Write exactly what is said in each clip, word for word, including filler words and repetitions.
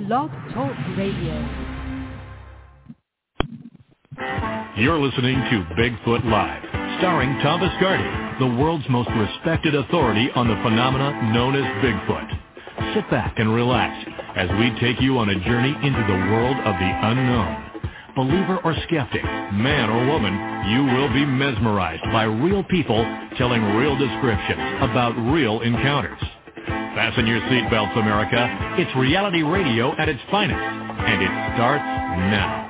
Blog Talk Radio. You're listening to Bigfoot Live, starring Tom Biscardi, the world's most respected authority on the phenomena known as Bigfoot. Sit back and relax as we take you on a journey into the world of the unknown. Believer or skeptic, man or woman, you will be mesmerized by real people telling real descriptions about real encounters. Fasten your seatbelts, America. It's reality radio at its finest, and it starts now.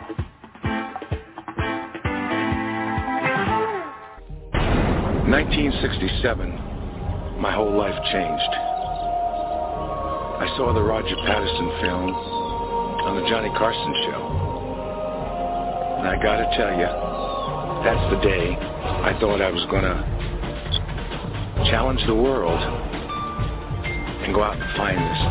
nineteen sixty-seven, my whole life changed. I saw the Roger Patterson film on the Johnny Carson show. And I gotta tell you, that's the day I thought I was gonna challenge the world and go out and find this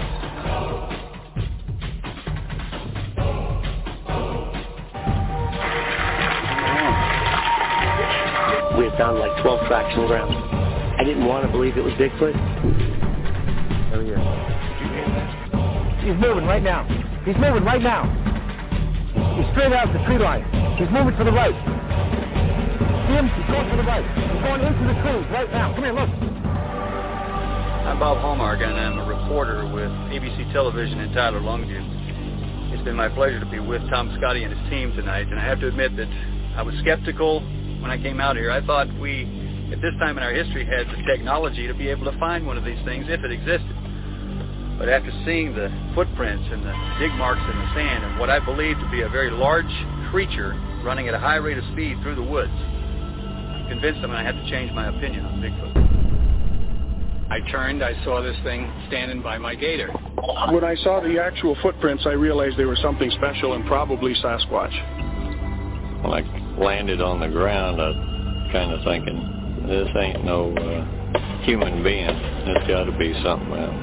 thing. We had found like twelve tracks in the ground. I didn't want to believe it was Bigfoot. Oh yeah. He's moving right now. He's moving right now. He's straight out the tree line. He's moving to the right. See him? He's going to the right. He's going into the trees right now. Come here, look. I'm Bob Hallmark, and I'm a reporter with A B C Television in Tyler, Longview. It's been my pleasure to be with Tom Biscardi and his team tonight, and I have to admit that I was skeptical when I came out here. I thought we, at this time in our history, had the technology to be able to find one of these things if it existed. But after seeing the footprints and the dig marks in the sand and what I believe to be a very large creature running at a high rate of speed through the woods, I'm convinced I'm going to have to change my opinion on Bigfoot. I turned, I saw this thing standing by my gator. When I saw the actual footprints, I realized they were something special and probably Sasquatch. When I landed on the ground, I was kind of thinking, this ain't no uh, human being. This got to be something else.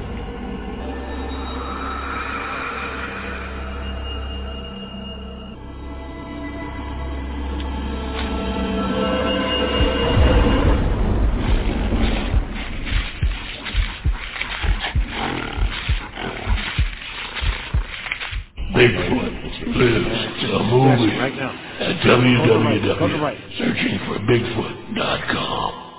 Bigfoot lives a movie right now. at w w w right. searching for bigfoot dot com.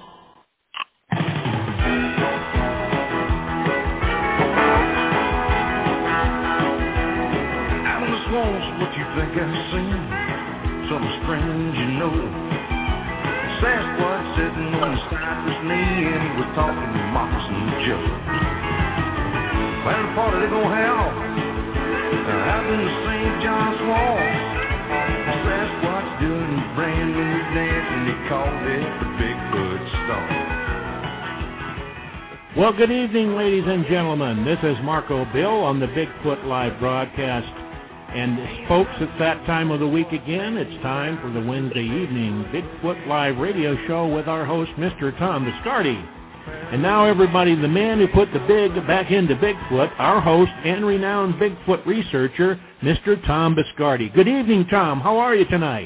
Out in the swamps, what you think I've seen? Something strange, you know. Sasquatch sitting on the cypress knee, and he was talking to Moccasin Joe. Well, the party they gonna have out in the Saint John swamp, Sasquatch doing a brand new dance, and they called it the Bigfoot Stomp. Well, good evening, ladies and gentlemen. This is Marco Bill on the Bigfoot Live broadcast. And folks, it's that time of the week again. It's time for the Wednesday evening Bigfoot Live radio show with our host, Mister Tom Biscardi. And now, everybody, the man who put the big back into Bigfoot, our host and renowned Bigfoot researcher, Mister Tom Biscardi. Good evening, Tom. How are you tonight?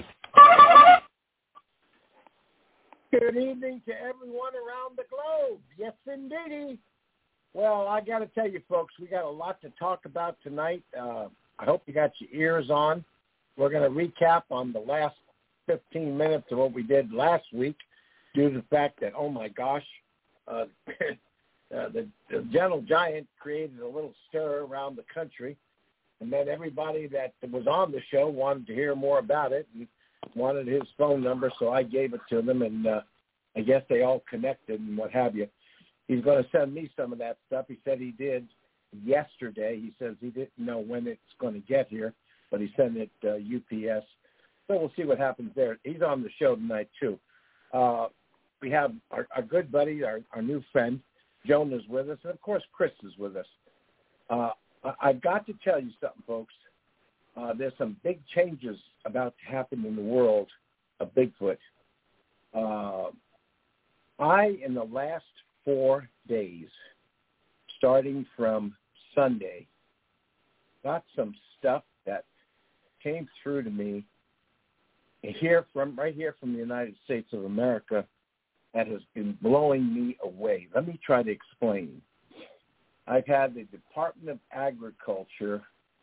Good evening to everyone around the globe. Yes, indeed. Well, I got to tell you, folks, we got a lot to talk about tonight. Uh, I hope you got your ears on. We're going to recap on the last fifteen minutes of what we did last week due to the fact that, oh, my gosh, Uh, uh, the, the Gentle Giant created a little stir around the country, and then everybody that was on the show wanted to hear more about it and wanted his phone number, so I gave it to them, and uh, I guess they all connected and what have you. He's going to send me some of that stuff. He said he did yesterday. He says he didn't know when it's going to get here, but he sent it uh, U P S. So we'll see what happens there. He's on the show tonight, too. Uh, We have our, our good buddy, our, our new friend, Joan is with us, and of course Chris is with us. Uh, I, I've got to tell you something, folks. Uh, there's some big changes about to happen in the world of Bigfoot. Uh, I, in the last four days, starting from Sunday, got some stuff that came through to me here from right here from the United States of America that has been blowing me away. Let me try to explain. I've had the Department of Agriculture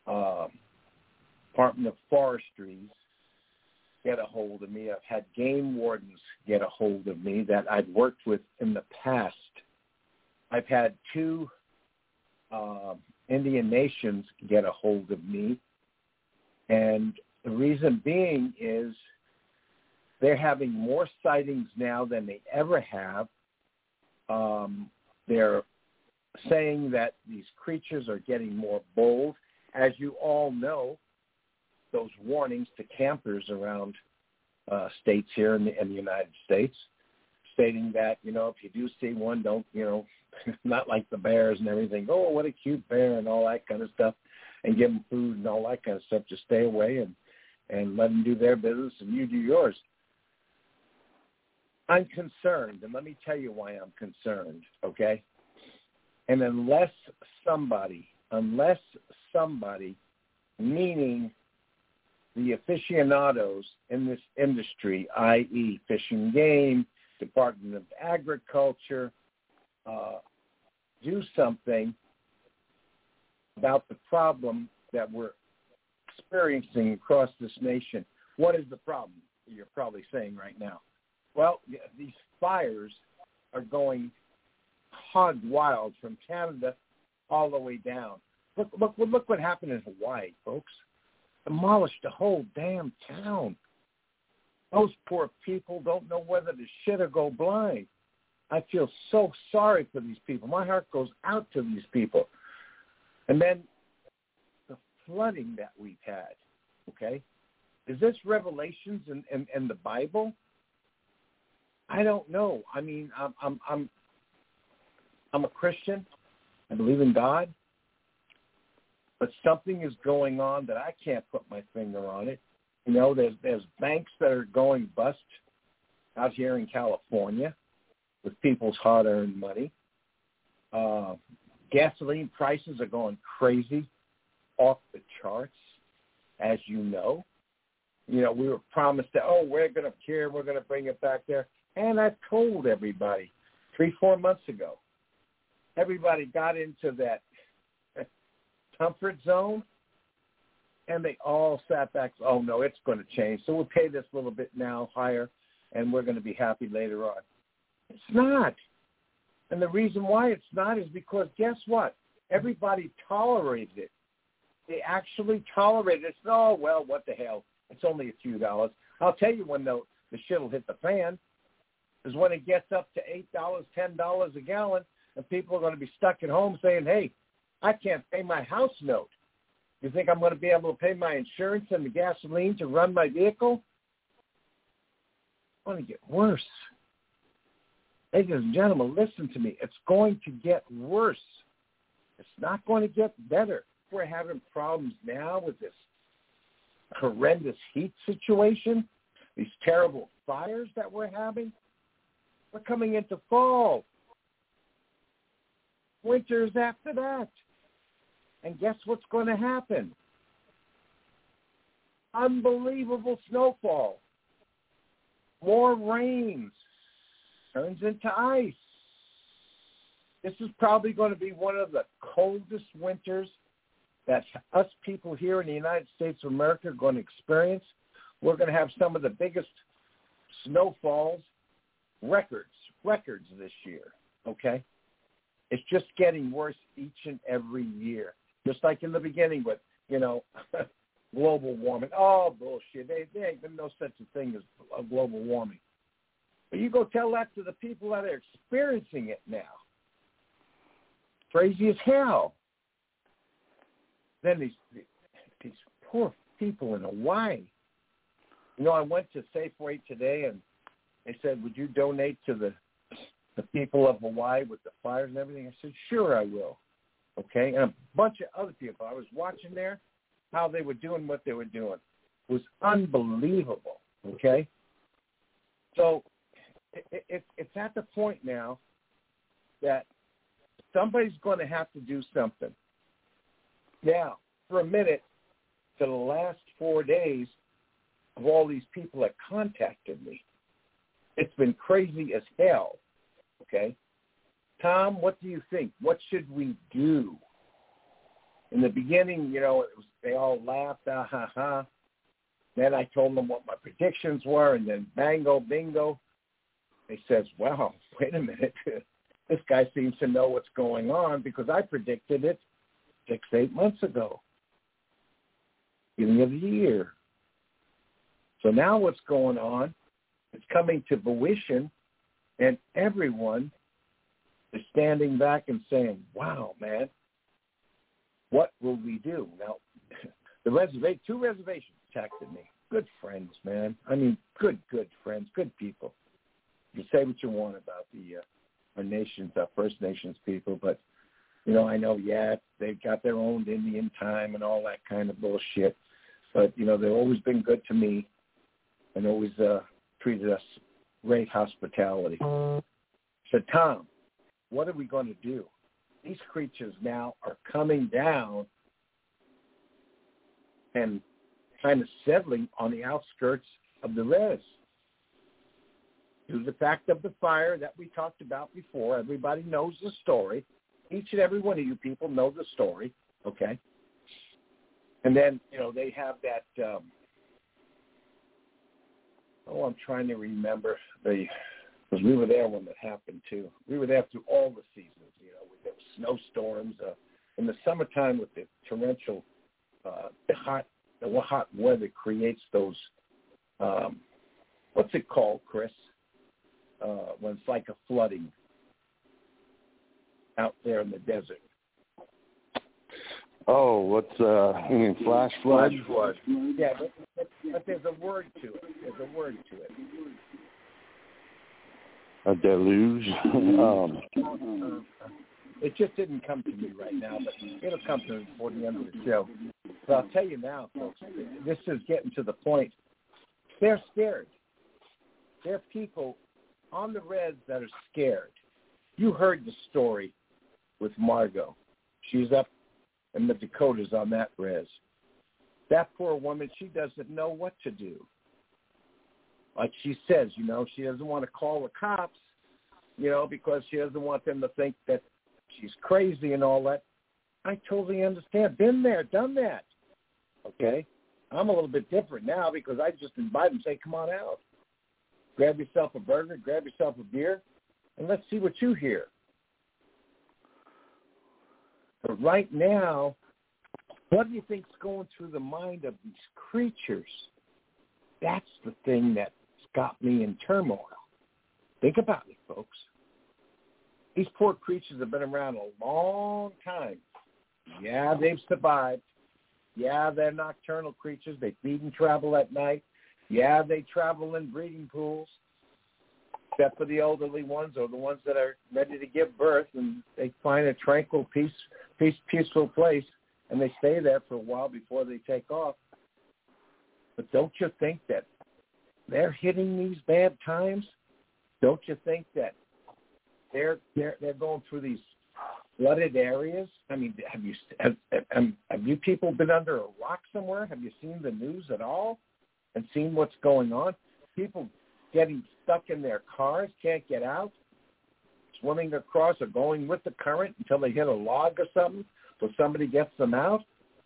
uh, Department of Forestries get a hold of me. I've had game wardens get a hold of me that I've worked with in the past. I've had two uh, Indian nations get a hold of me. And the reason being is they're having more sightings now than they ever have. Um, they're saying that these creatures are getting more bold. As you all know, those warnings to campers around uh, states here in the, in the United States, stating that, you know, if you do see one, don't, you know, not like the bears and everything, oh, what a cute bear and all that kind of stuff, and give them food and all that kind of stuff, just stay away and, and let them do their business and you do yours. I'm concerned, and let me tell you why I'm concerned, okay? And unless somebody, unless somebody, meaning the aficionados in this industry, that is. Fish and Game, Department of Agriculture, uh, do something about the problem that we're experiencing across this nation. What is the problem, you're probably saying right now? Well, these fires are going hog wild from Canada all the way down. Look, look, look what happened in Hawaii, folks. Demolished the whole damn town. Those poor people don't know whether to shit or go blind. I feel so sorry for these people. My heart goes out to these people. And then the flooding that we've had, okay? Is this Revelations in, in, in the Bible? I don't know. I mean, I'm I'm I'm I'm a Christian. I believe in God. But something is going on that I can't put my finger on it. You know, there's there's banks that are going bust out here in California with people's hard-earned money. Uh, gasoline prices are going crazy, off the charts, as you know. You know, we were promised that, oh, we're going to cure, we're going to bring it back there. And I told everybody three, four months ago, everybody got into that comfort zone, and they all sat back, oh, no, it's going to change. So we'll pay this little bit now higher, and we're going to be happy later on. It's not. And the reason why it's not is because, guess what? Everybody tolerated it. They actually tolerated it. It's, oh, well, what the hell? It's only a few dollars. I'll tell you when the, the shit will hit the fan is when it gets up to eight dollars, ten dollars a gallon, and people are going to be stuck at home saying, hey, I can't pay my house note. You think I'm going to be able to pay my insurance and the gasoline to run my vehicle? It's going to get worse. Ladies and gentlemen, listen to me. It's going to get worse. It's not going to get better. We're having problems now with this horrendous heat situation, these terrible fires that we're having. We're coming into fall. Winter's after that. And guess what's going to happen? Unbelievable snowfall. More rains. Turns into ice. This is probably going to be one of the coldest winters that us people here in the United States of America are going to experience. We're going to have some of the biggest snowfalls, records, records this year, okay? It's just getting worse each and every year. Just like in the beginning with, you know, global warming. Oh, bullshit. There, there ain't been no such a thing as a global warming. But you go tell that to the people that are experiencing it now. Crazy as hell. Then these these poor people in Hawaii. You know, I went to Safeway today, and they said, would you donate to the the people of Hawaii with the fires and everything? I said, sure, I will. Okay? And a bunch of other people. I was watching there how they were doing what they were doing. It was unbelievable. Okay? So it, it, it's at the point now that somebody's going to have to do something. Now, for a minute, to the last four days of all these people that contacted me, it's been crazy as hell, okay? Tom, what do you think? What should we do? In the beginning, you know, it was, they all laughed, ah, ha, ha. Then I told them what my predictions were, and then bango, bingo. They says, wow, wait a minute. This guy seems to know what's going on because I predicted it six, eight months ago, beginning of the year. So now what's going on? It's coming to fruition, and everyone is standing back and saying, wow, man, what will we do? Now, the reservation, two reservations texted me. Good friends, man. I mean, good, good friends, good people. You say what you want about the uh, our nations, our First Nations people, but, you know, I know, yeah, they've got their own Indian time and all that kind of bullshit, but, you know, they've always been good to me and always uh, treated us great hospitality. So, Tom, what are we going to do? These creatures now are coming down and kind of settling on the outskirts of the res. Due to the fact of the fire that we talked about before, everybody knows the story. Each and every one of you people know the story, okay? And then, you know, they have that, um, oh, I'm trying to remember, the because we were there when that happened too. We were there through all the seasons, you know, with the snowstorms. Uh, in the summertime with the torrential, uh, the hot, the hot weather creates those, um, what's it called, Chris? Uh, when it's like a flooding out there in the desert. Oh, what's, uh, you mean flash flood? Flash flood. Yeah, but, but, but there's a word to it. There's a word to it. A deluge? um, uh, it just didn't come to me right now, but it'll come to me before the end of the show. But I'll tell you now, folks, this is getting to the point. They're scared. There are people on the res that are scared. You heard the story with Margot. She's up in the Dakotas on that res. That poor woman, she doesn't know what to do. Like she says, you know, she doesn't want to call the cops, you know, because she doesn't want them to think that she's crazy and all that. I totally understand. Been there, done that. Okay? I'm a little bit different now because I just invite them and say, come on out. Grab yourself a burger, grab yourself a beer, and let's see what you hear. But right now, what do you think's going through the mind of these creatures? That's the thing that's got me in turmoil. Think about it, folks. These poor creatures have been around a long time. Yeah, they've survived. Yeah, they're nocturnal creatures. They feed and travel at night. Yeah, they travel in breeding pools, except for the elderly ones or the ones that are ready to give birth, and they find a tranquil, peace, peace, peaceful place, and they stay there for a while before they take off. But don't you think that they're hitting these bad times? Don't you think that they're they're they're going through these flooded areas? I mean, have you have, have, have you people been under a rock somewhere? Have you seen the news at all and seen what's going on? People getting stuck in their cars, can't get out, swimming across or going with the current until they hit a log or something, so somebody gets them out.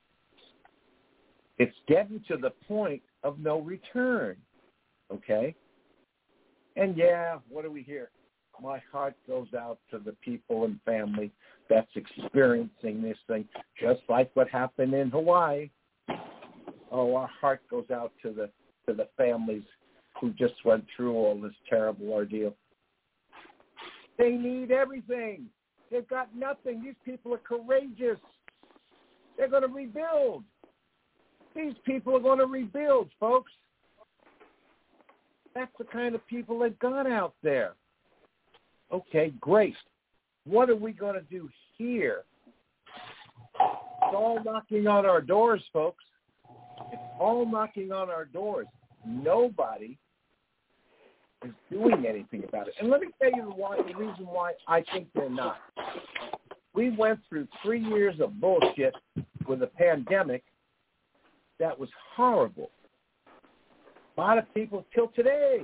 It's getting to the point of no return, okay? And, yeah, what do we hear? My heart goes out to the people and family that's experiencing this thing, just like what happened in Hawaii. Oh, our heart goes out to the to the families who just went through all this terrible ordeal. They need everything. They've got nothing. These people are courageous. They're going to rebuild. These people are going to rebuild, folks. That's the kind of people they've got out there. Okay, great. What are we going to do here? It's all knocking on our doors, folks. It's all knocking on our doors. Nobody is doing anything about it. And let me tell you why, the reason why I think they're not. We went through three years of bullshit with a pandemic that was horrible. A lot of people till today,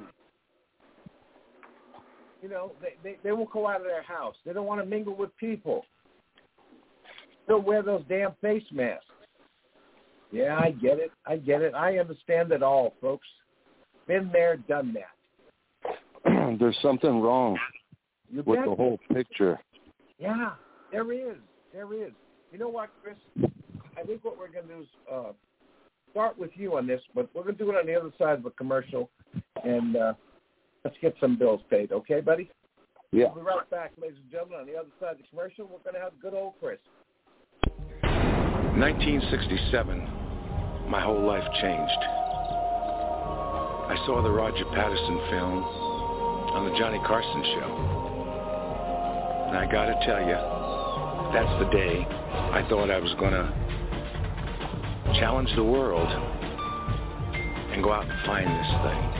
you know, they, they, they won't go out of their house. They don't want to mingle with people. still wear those damn face masks. Yeah, I get it. I get it. I understand it all, folks. Been there, done that. There's something wrong You with bet. the whole picture. Yeah, there is. There is. You know what, Chris? I think what we're going to do is uh, start with you on this, but we're going to do it on the other side of a commercial, and uh, let's get some bills paid. Okay, buddy? Yeah. We'll be right back, ladies and gentlemen. On the other side of the commercial, we're going to have good old Chris. nineteen sixty-seven, my whole life changed. I saw the Roger Patterson film on the Johnny Carson show. And I gotta tell you, that's the day I thought I was gonna challenge the world and go out and find this thing.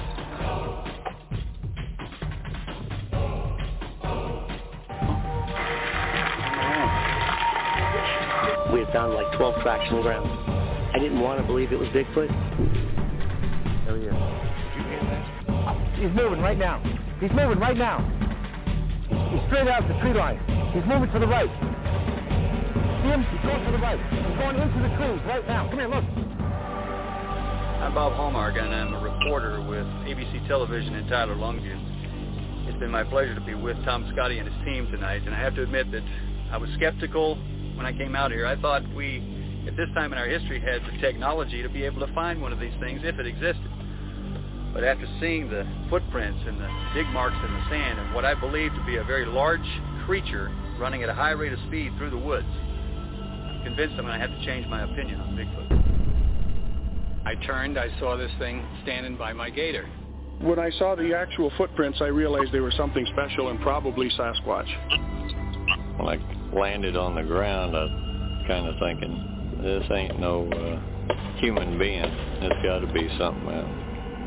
We had found like twelve tracks on the ground. I didn't want to believe it was Bigfoot. There he is. Did you hear that? He's moving right now. He's moving right now. He's straight out the tree line. He's moving to the right. See him? He's going to the right. He's going into the trees right now. Come here, look. I'm Bob Hallmark, and I'm a reporter with A B C Television in Tyler, Longview. It's been my pleasure to be with Tom Scotty and his team tonight, and I have to admit that I was skeptical when I came out here. I thought we, at this time in our history, had the technology to be able to find one of these things if it existed. But after seeing the footprints and the dig marks in the sand and what I believe to be a very large creature running at a high rate of speed through the woods, I'm convinced I'm going to have to change my opinion on Bigfoot. I turned, I saw this thing standing by my gator. When I saw the actual footprints, I realized they were something special and probably Sasquatch. When I landed on the ground, I was kind of thinking, this ain't no uh, human being. It's got to be something else.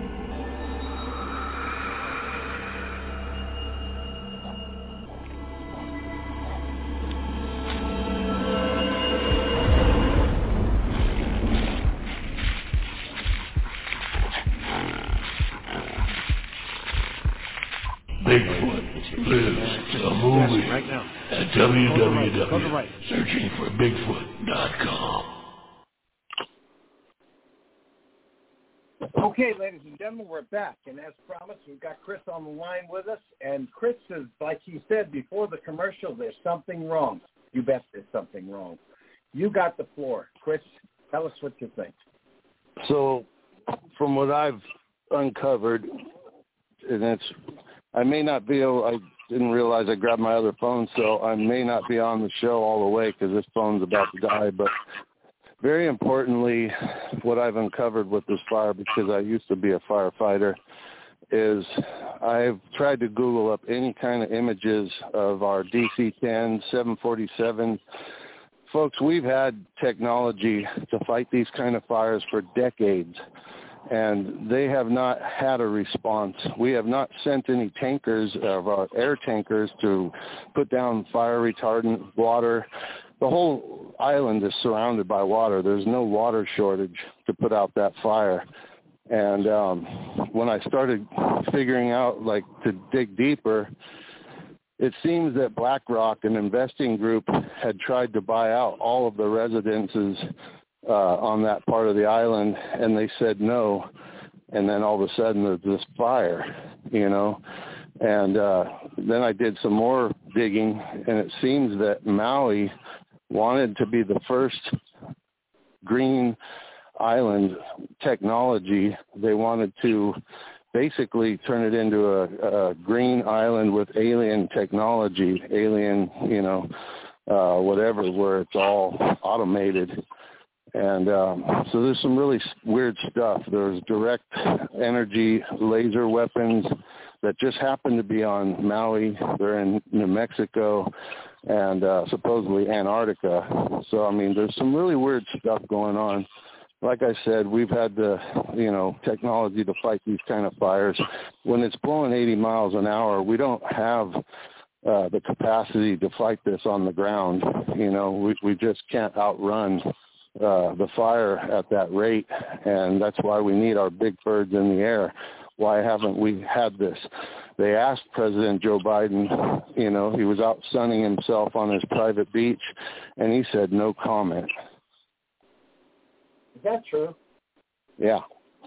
Bigfoot lives, a movie Yes, right now. at w w w Go to the right. searching for bigfoot dot com. Okay, ladies and gentlemen, we're back. And as promised, we've got Chris on the line with us. And Chris is, like he said before the commercial, there's something wrong. You bet there's something wrong. You got the floor. Chris, tell us what you think. So from what I've uncovered, and it's, I may not be able, I didn't realize I grabbed my other phone, so I may not be on the show all the way because this phone's about to die. But very importantly, what I've uncovered with this fire, because I used to be a firefighter, is I've tried to Google up any kind of images of our D C ten, seven forty-seven. Folks, we've had technology to fight these kind of fires for decades, and they have not had a response. We have not sent any tankers of our air tankers to put down fire retardant, water. The whole island is surrounded by water. There's no water shortage to put out that fire. And um, when I started figuring out, like, to dig deeper, it seems that BlackRock, an investing group, had tried to buy out all of the residences uh, on that part of the island, and they said no. And then all of a sudden there's this fire, you know. And uh, then I did some more digging, and it seems that Maui wanted to be the first green island technology. They wanted to basically turn it into a, a green island with alien technology, alien, you know, uh, whatever, where it's all automated. And um, so there's some really weird stuff. There's direct energy laser weapons that just happen to be on Maui. They're in New Mexico and uh, supposedly Antarctica. So, I mean, there's some really weird stuff going on. Like I said, we've had the, you know, technology to fight these kind of fires. When it's blowing eighty miles an hour, we don't have uh, the capacity to fight this on the ground. You know, we, we just can't outrun uh, the fire at that rate, and that's why we need our big birds in the air. Why haven't we had this? They asked President Joe Biden, you know, he was out sunning himself on his private beach, and he said no comment. Is that true? Yeah.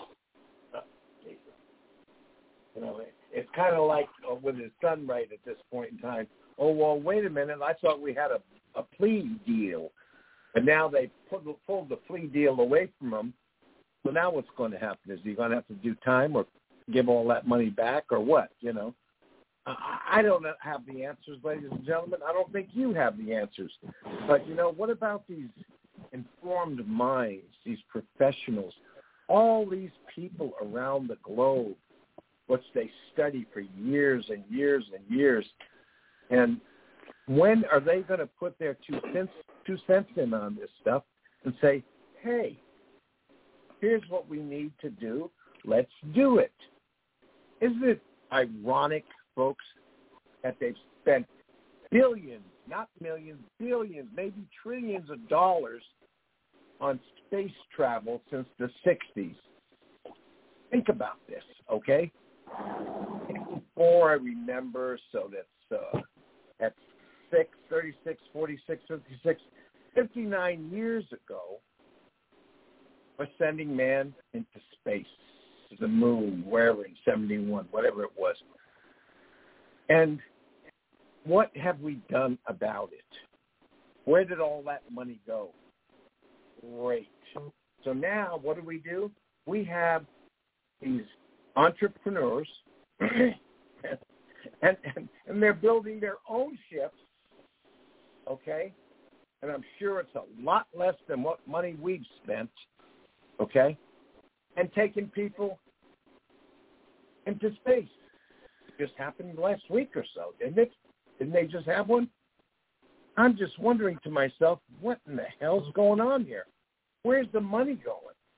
You know, it's kind of like uh, with his son right at this point in time. Oh, well, wait a minute. I thought we had a, a plea deal. And now they put, pulled the plea deal away from him. So now what's going to happen? Is he going to have to do time or give all that money back or what, you know? I, I don't have the answers, ladies and gentlemen. I don't think you have the answers. But, you know, what about these informed minds, these professionals, all these people around the globe, which they study for years and years and years. And when are they going to put their two cents, two cents in on this stuff and say, hey, here's what we need to do. Let's do it. Isn't it ironic, folks, that they've spent billions, not millions, billions, maybe trillions of dollars on space travel since the sixties? Think about this, okay? sixty-four, I remember, so that's uh, that's six, thirty-six, forty-six, fifty-six, fifty-nine years ago, we're sending man into space, to the moon, wherever, in seventy-one, whatever it was. And what have we done about it? Where did all that money go? Great. So now what do we do? We have these entrepreneurs, and, and, and they're building their own ships, okay? And I'm sure it's a lot less than what money we've spent, okay? And taking people into space. It just happened last week or so, didn't it? Didn't they just have one? I'm just wondering to myself, what in the hell's going on here? Where's the money going?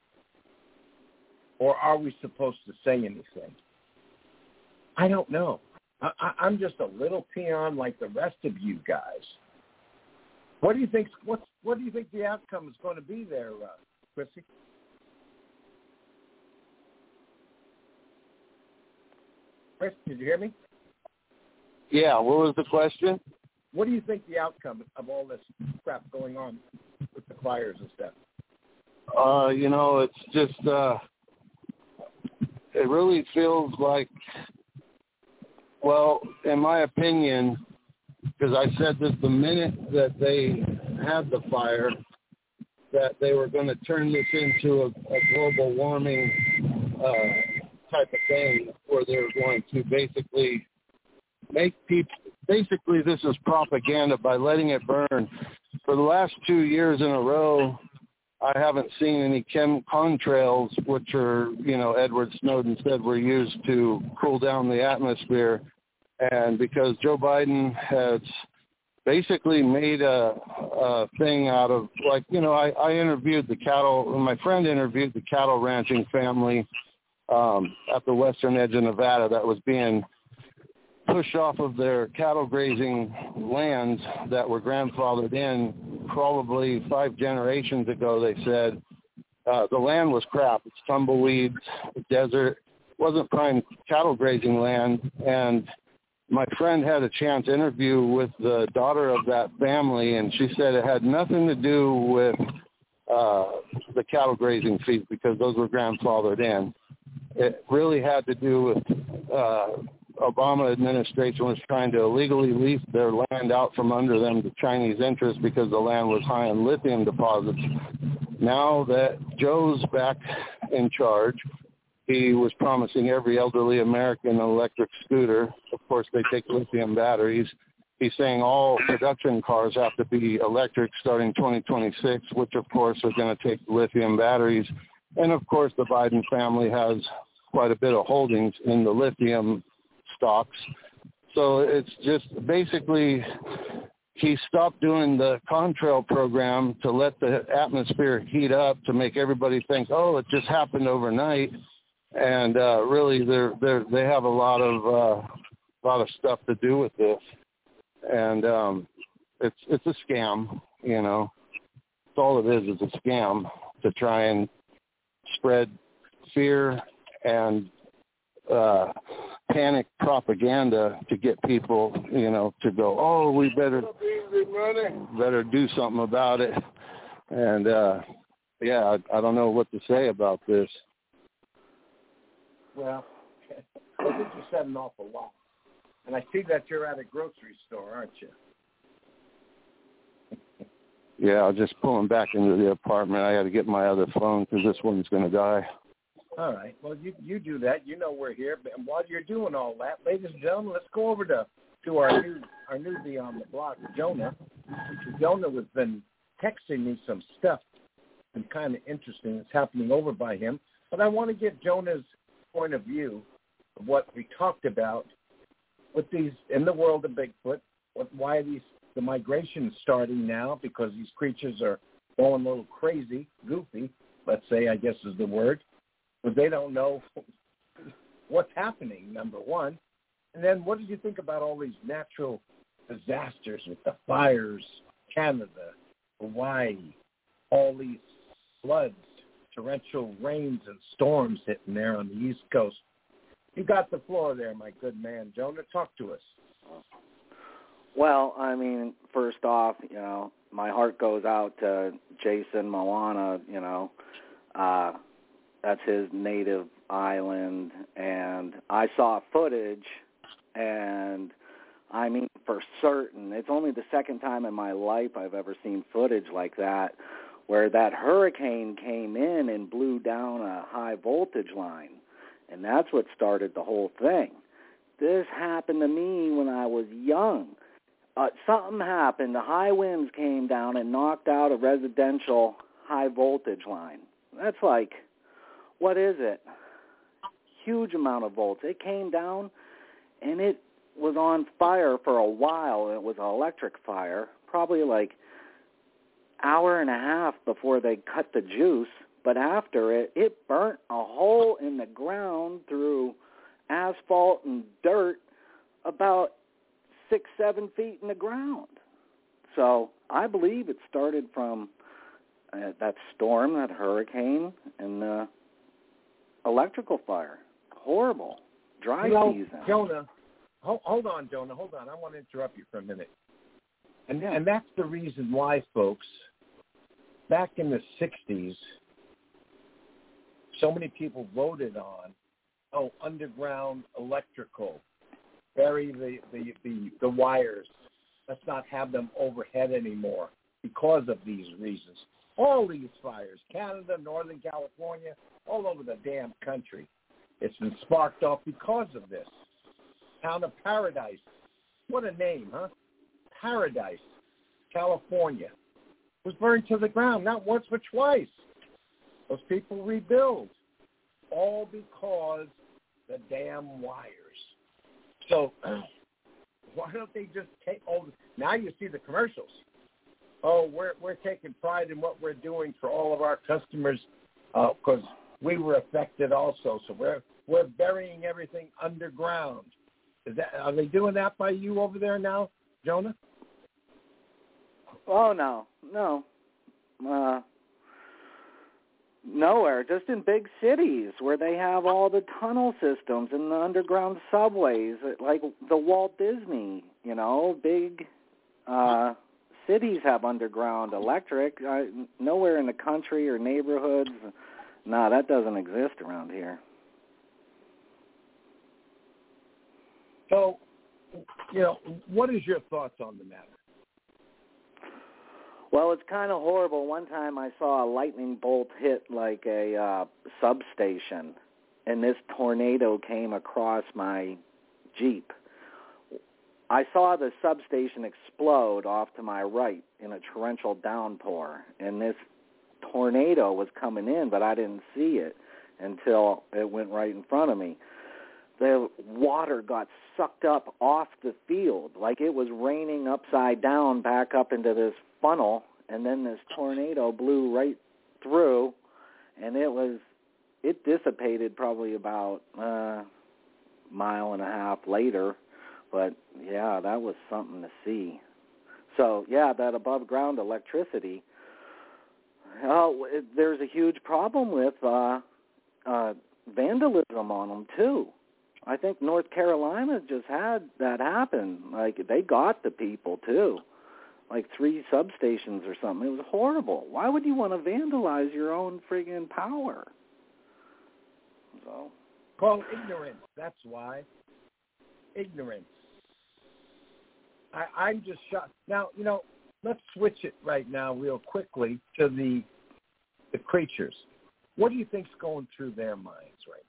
Or are we supposed to say anything? I don't know. I, I, I'm just a little peon like the rest of you guys. What do you think? What's what do you think the outcome is going to be there, uh, Chrissy? Chris, did you hear me? Yeah. What was the question? What do you think the outcome of all this crap going on with the fires and stuff? Uh, you know, it's just. Uh, It really feels like, well, in my opinion, because I said this the minute that they had the fire, that they were going to turn this into a, a global warming uh, type of thing, where they're going to basically make people, basically this is propaganda by letting it burn. For the last two years in a row, I haven't seen any chem contrails, which are, you know, Edward Snowden said were used to cool down the atmosphere. And because Joe Biden has basically made a, a thing out of, like, you know, I, I interviewed the cattle, my friend interviewed the cattle ranching family um, at the western edge of Nevada that was being pushed off of their cattle grazing lands that were grandfathered in probably five generations ago. They said uh, the land was crap. It's tumbleweeds, desert, wasn't prime cattle grazing land. And my friend had a chance interview with the daughter of that family, and she said it had nothing to do with uh, the cattle grazing fees because those were grandfathered in. It really had to do with uh, Obama administration was trying to illegally lease their land out from under them to Chinese interests because the land was high in lithium deposits. Now that Joe's back in charge, he was promising every elderly American an electric scooter. Of course, they take lithium batteries. He's saying all production cars have to be electric starting twenty twenty-six, which, of course, are going to take lithium batteries. And, of course, the Biden family has quite a bit of holdings in the lithium stocks. So it's just basically he stopped doing the contrail program to let the atmosphere heat up to make everybody think, oh, it just happened overnight. And uh, really, they're they're they have a lot of uh, lot of stuff to do with this, and um, it's it's a scam. You know, it's all it is is a scam to try and spread fear and uh, panic propaganda to get people, you know, to go, oh, we better better do something about it. And, uh, yeah, I, I don't know what to say about this. Well, I think you said an awful lot. And I see that you're at a grocery store, aren't you? Yeah, I was just pulling back into the apartment. I got to get my other phone because this one's going to die. All right. Well, you you do that. You know we're here. But while you're doing all that, ladies and gentlemen, let's go over to, to our new our newbie on the block, Jonah. Jonah has been texting me some stuff and kind of interesting that's happening over by him. But I want to get Jonah's point of view of what we talked about with these in the world of Bigfoot. What, why these the migration is starting now, because these creatures are going a little crazy, goofy, let's say, I guess is the word, but they don't know what's happening, number one. And then what did you think about all these natural disasters with the fires, Canada, Hawaii, all these floods, torrential rains and storms hitting there on the East Coast? You got the floor there, my good man. Jonah, talk to us. Well, I mean, first off, you know, my heart goes out to Jason Moana, you know. Uh, that's his native island. And I saw footage, and, I mean, for certain, it's only the second time in my life I've ever seen footage like that, where that hurricane came in and blew down a high-voltage line. And that's what started the whole thing. This happened to me when I was young. Uh, something happened. The high winds came down and knocked out a residential high-voltage line. That's like, what is it? Huge amount of volts. It came down, and it was on fire for a while. It was an electric fire, probably like hour and a half before they cut the juice. But after it, it burnt a hole in the ground through asphalt and dirt about six, seven feet in the ground. So I believe it started from uh, that storm, that hurricane, and the electrical fire. Horrible. Dry you know, season. Jonah, hold, hold on, Jonah, hold on. I want to interrupt you for a minute. And, yeah. and that's the reason why, folks, back in the sixties, so many people voted on, oh, underground electrical, bury the, the, the, the wires. Let's not have them overhead anymore because of these reasons. All these fires, Canada, Northern California, all over the damn country, it's been sparked off because of this. Town of Paradise. What a name, huh? Paradise, California. Was burned to the ground, not once but twice. Those people rebuild, all because the damn wires. So why don't they just take all? Now you see the commercials. Oh, we're we're taking pride in what we're doing for all of our customers because uh, we were affected also. So we're we're burying everything underground. Is that are they doing that by you over there now, Jonah? Oh no, no. Uh, Nowhere, just in big cities where they have all the tunnel systems and the underground subways, like the Walt Disney, you know, big uh, cities have underground electric. Uh, nowhere in the country or neighborhoods. No, that doesn't exist around here. So, you know, what is your thoughts on the matter? Well, it's kind of horrible. One time I saw a lightning bolt hit like a uh, substation, and this tornado came across my Jeep. I saw the substation explode off to my right in a torrential downpour, and this tornado was coming in, but I didn't see it until it went right in front of me. The water got sucked up off the field, like it was raining upside down back up into this funnel, and then this tornado blew right through, and it was it dissipated probably about a uh, mile and a half later. But yeah, that was something to see. So yeah, that above ground electricity. Oh, it, there's a huge problem with uh, uh, vandalism on them too. I think North Carolina just had that happen. Like, they got the people, too. Like three substations or something. It was horrible. Why would you want to vandalize your own friggin' power? So, well, ignorance. That's why. Ignorance. I, I'm just shocked. Now, you know, let's switch it right now real quickly to the the creatures. What do you think's going through their minds right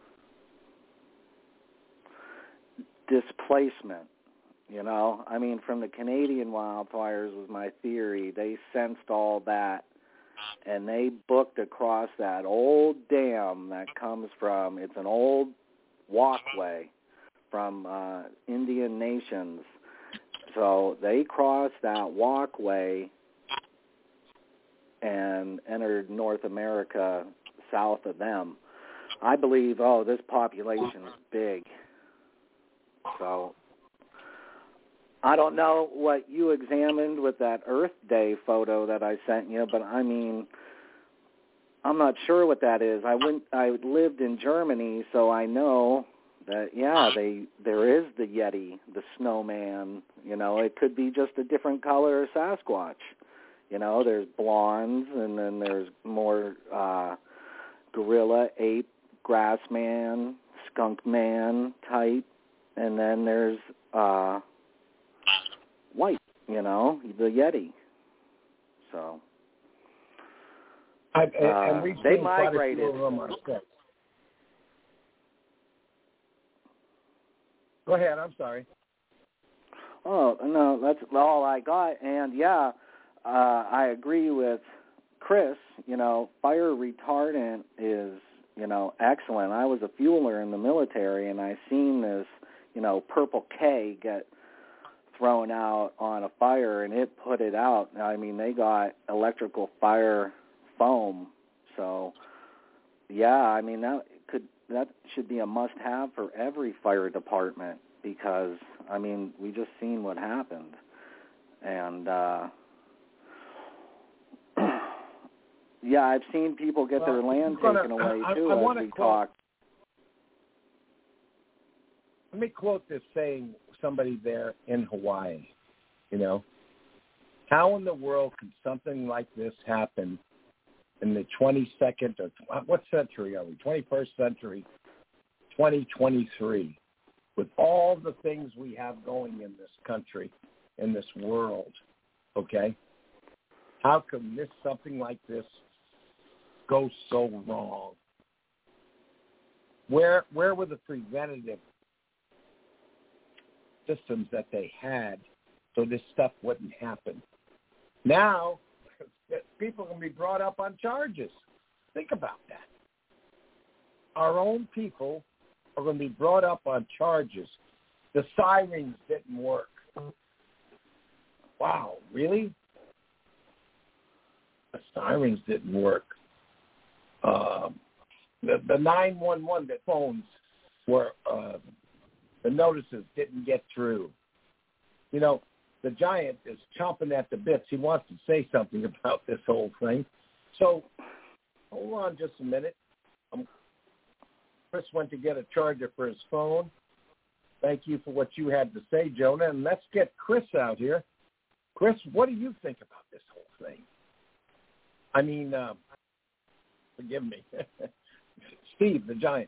now? Displacement. You know, I mean, from the Canadian wildfires was my theory. They sensed all that, and they booked across that old dam that comes from, it's an old walkway from uh, Indian nations. So they crossed that walkway and entered North America south of them. I believe, oh, this population is big. So I don't know what you examined with that Earth Day photo that I sent you, but I mean, I'm not sure what that is. I went, I lived in Germany, so I know that, yeah, they there is the Yeti, the snowman. You know, it could be just a different color Sasquatch. You know, there's blondes, and then there's more uh, gorilla, ape, grassman, skunk man type, and then there's uh, white, you know, the Yeti. So I, I, uh, and we've they seen migrated. Quite a few of them ourselves. Go ahead. I'm sorry. Oh no, that's all I got. And yeah, uh, I agree with Chris. You know, fire retardant is, you know, excellent. I was a fueler in the military, and I seen this, you know, purple K get thrown out on a fire, and it put it out. I mean, they got electrical fire foam. So, yeah, I mean, that could that should be a must-have for every fire department because, I mean, we just seen what happened. And, uh, yeah, I've seen people get well, their land gonna, taken away, I, too, I, I as we quote, talked. Let me quote this saying, somebody there in Hawaii, you know, how in the world could something like this happen in the twenty-second or what century are we? twenty-first century, twenty twenty-three, with all the things we have going in this country, in this world, okay? How can this, something like this go so wrong? Where where were the preventative systems that they had so this stuff wouldn't happen? Now, people are going to be brought up on charges. Think about that. Our own people are going to be brought up on charges. The sirens didn't work. Wow, really? The sirens didn't work. Um, the, the nine one one the phones were, uh, the notices didn't get through. You know, the giant is chomping at the bits. He wants to say something about this whole thing. So hold on just a minute. Um, Chris went to get a charger for his phone. Thank you for what you had to say, Jonah. And let's get Chris out here. Chris, what do you think about this whole thing? I mean, uh, forgive me. Steve, the giant.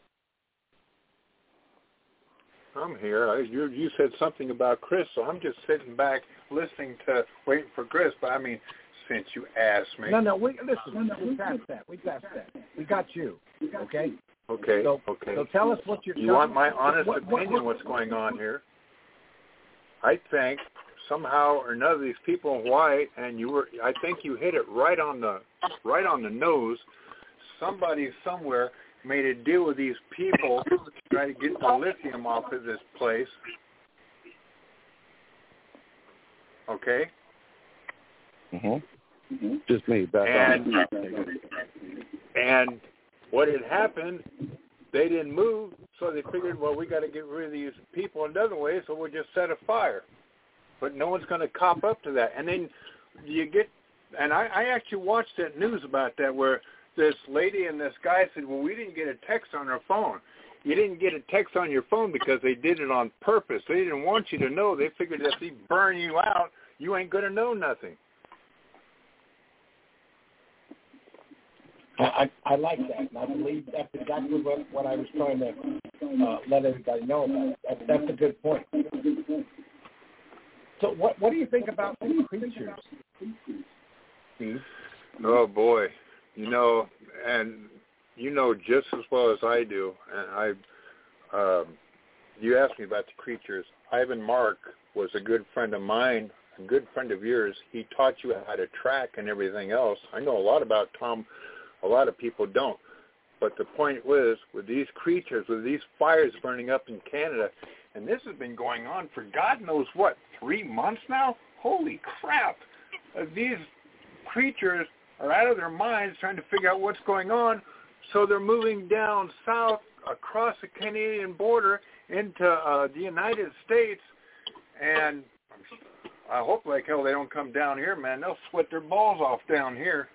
I'm here. I, you, you said something about Chris, so I'm just sitting back listening to, waiting for Chris. But, I mean, since you asked me. No, no, we, listen, no, we passed that. We passed that. We got you, okay? Okay, so, okay. So tell us what you're You want my honest what, what, opinion what, what's going on here? I think somehow or another these people in Hawaii, and you were, I think you hit it right on the, right on the nose. Somebody somewhere made a deal with these people to try to get the lithium off of this place. Okay? Mm-hmm. mm-hmm. Just me, back and, on. And what had happened, they didn't move, so they figured, well, we got to get rid of these people another way, so we'll just set a fire. But no one's going to cop up to that. And then you get, and I, I actually watched that news about that where this lady and this guy said, well, we didn't get a text on our phone. you didn't get a text on your phone because they did it on purpose. They didn't want you to know. They figured if they burn you out, you ain't going to know nothing. I, I like that, and I believe that's exactly what, what I was trying to uh, let everybody know about. That, that's a good point. So what what do you think about these creatures, Steve? Oh, boy. You know, and you know just as well as I do, and I, um, you asked me about the creatures. Ivan Mark was a good friend of mine, a good friend of yours. He taught you how to track and everything else. I know a lot about Tom. A lot of people don't. But the point was, with these creatures, with these fires burning up in Canada, and this has been going on for God knows what, three months now? Holy crap. Uh, these creatures are out of their minds trying to figure out what's going on, so they're moving down south across the Canadian border into uh, the United States, and I hope like hell they don't come down here, man. They'll sweat their balls off down here.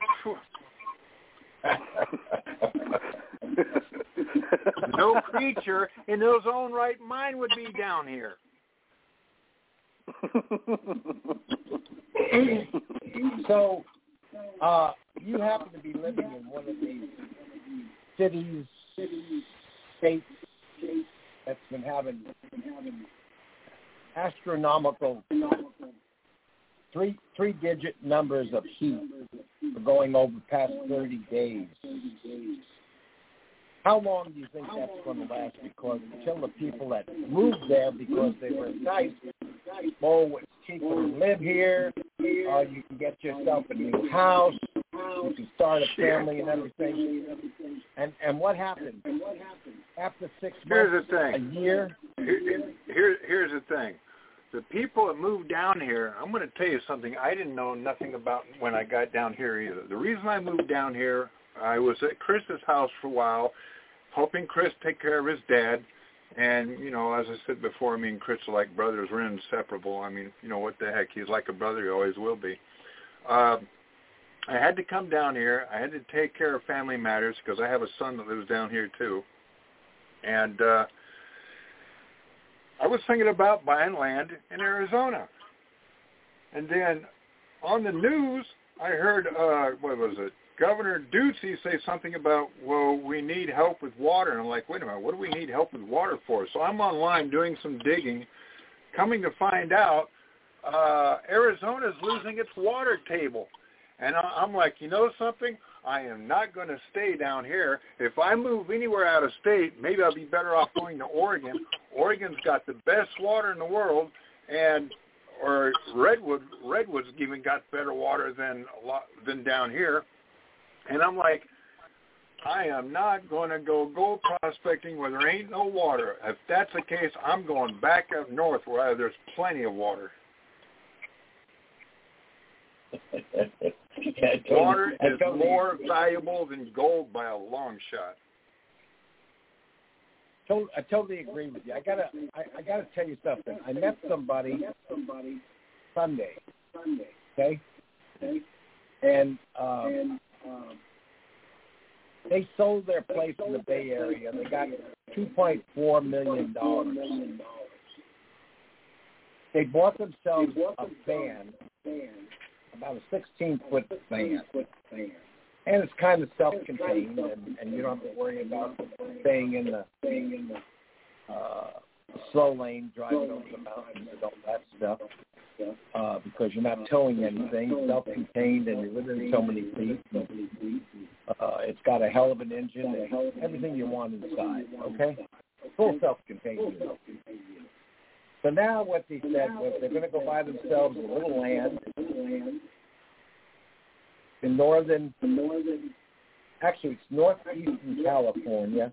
No creature in his own right mind would be down here. So, uh, you happen to be living in one of these cities, states that's been having astronomical three three digit numbers of heat for going over past thirty days. How long do you think that's going to last? Because until the people that moved there because they were nice, oh, it's cheaper to live here, uh, you can get yourself a new house, you can start a family and everything. And and what happened? After six months, here's the thing. a year? Here, here, here's the thing. The people that moved down here, I'm going to tell you something I didn't know nothing about when I got down here either. The reason I moved down here, I was at Chris's house for a while, helping Chris take care of his dad. And, you know, as I said before, me and Chris are like brothers. We're inseparable. I mean, you know, what the heck? He's like a brother. He always will be. Uh, I had to come down here. I had to take care of family matters because I have a son that lives down here too. And uh, I was thinking about buying land in Arizona. And then on the news, I heard, uh, what was it, Governor Ducey say something about, well, we need help with water. And I'm like, wait a minute, what do we need help with water for? So I'm online doing some digging, coming to find out uh, Arizona's losing its water table. And I'm like, you know something? I am not going to stay down here. If I move anywhere out of state, maybe I'll be better off going to Oregon. Oregon's got the best water in the world, and or Redwood, Redwood's even got better water than a lot than down here. And I'm like, I am not going to go gold prospecting where there ain't no water. If that's the case, I'm going back up north where there's plenty of water. Yeah, totally, water is totally more agree. valuable than gold by a long shot. I totally agree with you. I gotta, I, I gotta tell you something. I met somebody Sunday. Okay, and um, they sold their place in the Bay Area. They got two point four million dollars. They bought themselves a van, about a sixteen-foot van, and it's kind of self-contained, and, and you don't have to worry about staying in the, staying in the uh, slow lane, driving over the mountains and all that stuff, uh, because you're not towing anything, self-contained, and you're within so many feet. Uh, it's got a hell of an engine and everything you want inside, okay? Full self-contained, you know. So now what they said was they're going to go buy themselves a little land in northern, actually it's northeastern California,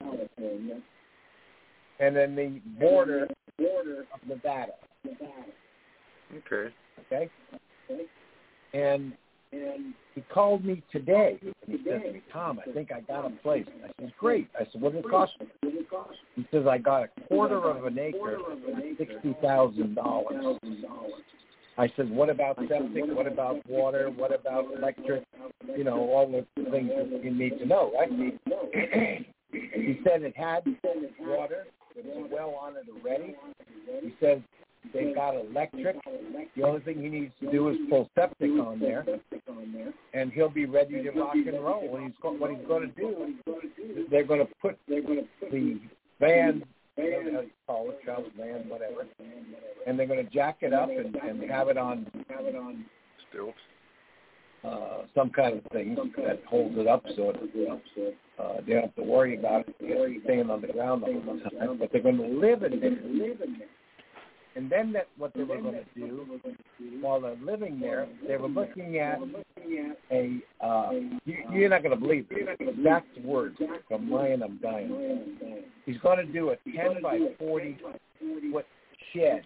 and then the border of Nevada. Okay. Okay? And he called me today, and he said to me, Tom, I think I got a place. I said, great. I said, what did it cost me? He says, I got a quarter of an acre for sixty thousand dollars. I said, what about septic? What about water? What about electric? You know, all the things that you need to know, right? He said it had water. There's a well on it already. He says they've got electric. The only thing he needs to do is pull septic on there, and he'll be ready to rock and roll. What he's, go- what he's going to do, they're going to put the van, whatever you call it, travel van, whatever, and they're going to jack it up and, and have it on stilts. Uh, some kind of thing that holds it up so it, uh, they don't have to worry about it staying on the ground all the time. But they're going to live in there. And then that what they were going to do while they're living there, they were looking at a, uh, you, you're not going to believe it, exact words from Ryan I'm dying. He's going to do a ten by forty foot shed.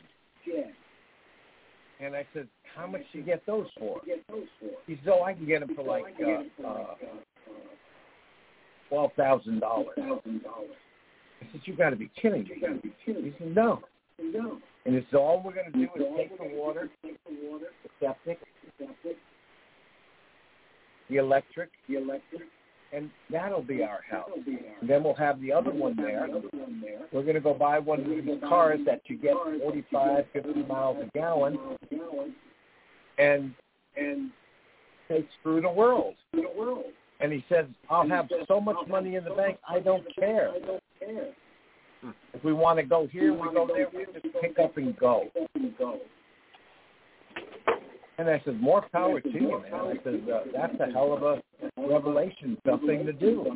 And I said, how much do you get those for? He said, oh, I can get them for like uh, uh, twelve thousand dollars. I said, you got to be kidding me. He said, no. And he said, all we're going to do is take the water, the septic, the electric, and that'll be our house. And then we'll have the other one there. We're going to go buy one of these cars that you get forty-five, fifty miles a gallon, and and take through the world. And he says, I'll have so much money in the bank, I don't care. If we want to go here, we go there, we just pick up and go. And I said, more power to you, man. I said, uh, that's a hell of a revelation, something to do.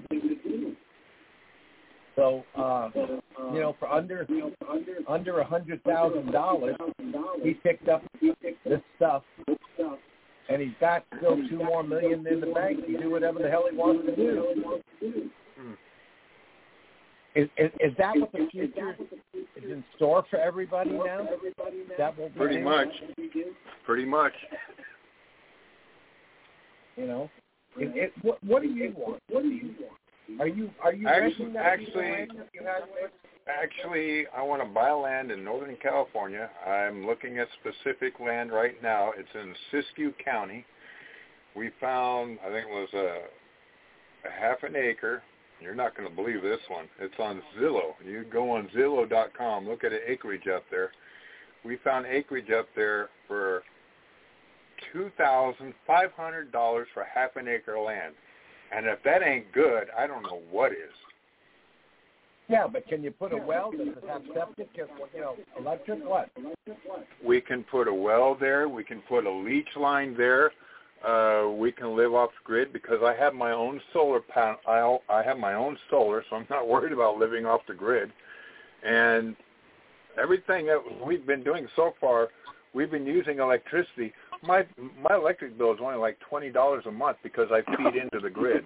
So, uh, you know, for under under a hundred thousand dollars, he picked up this stuff, and he's got still two more million in the bank to do whatever the hell he wants to do. Is, is, is that what the future is in store for everybody now? That will be pretty much. Pretty much. You know, it, it, what, what do you want? What do you want? Are you are you actually actually, actually I want to buy land in Northern California. I'm looking at specific land right now. It's in Siskiyou County. We found, I think it was a, a half an acre. You're not going to believe this one. It's on Zillow. You go on Zillow dot com, look at an acreage up there. We found acreage up there for two thousand five hundred dollars for half an acre of land. And if that ain't good, I don't know what is. Yeah, but can you put a well? Does it have septic? You know, electric? What? We can put a well there. We can put a leach line there. Uh, we can live off grid because I have my own solar panel. I, I have my own solar, so I'm not worried about living off the grid. And everything that we've been doing so far, we've been using electricity. My my electric bill is only like twenty dollars a month because I feed into the grid.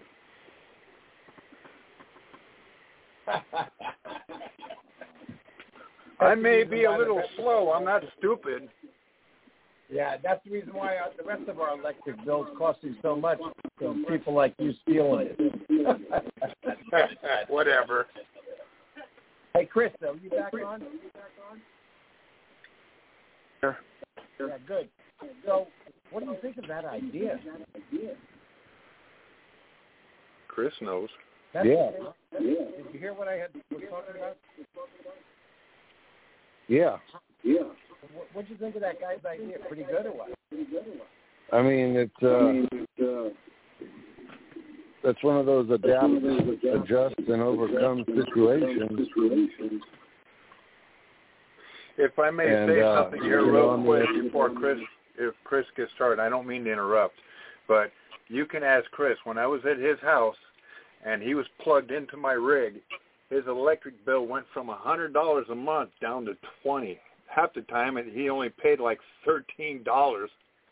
I may be a little slow. I'm not stupid. Yeah, that's the reason why our, the rest of our electric bills costing so much from people like you stealing it. Whatever. Hey, Chris, are you back on? Sure. Yeah, good. So, what do you think of that idea? Chris knows. That's yeah. Did you hear what I had was talking about? Yeah. Yeah. What did you think of that guy's idea? Pretty good or what? I mean, it's uh, that's one of those adapt, adjust, and overcome situations. If I may and, say uh, something here real quick before Chris, if Chris gets started, I don't mean to interrupt, but you can ask Chris. When I was at his house and he was plugged into my rig, his electric bill went from one hundred dollars a month down to twenty dollars. Half the time, he only paid like thirteen dollars.